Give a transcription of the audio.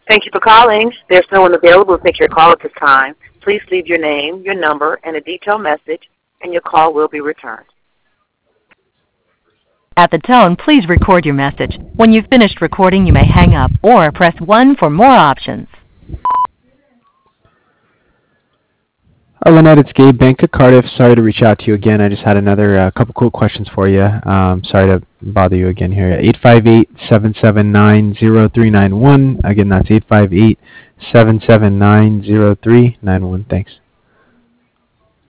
Thank you for calling. There's no one available to take your call at this time. Please leave your name, your number, and a detailed message, and your call will be returned. At the tone, please record your message. When you've finished recording, you may hang up or press 1 for more options. Hi, Lynette, it's Gabe, Bank of Cardiff. Sorry to reach out to you again. I just had another couple quick questions for you. Sorry to bother you again here. 858-779-0391. Again, that's 858-779-0391. Thanks.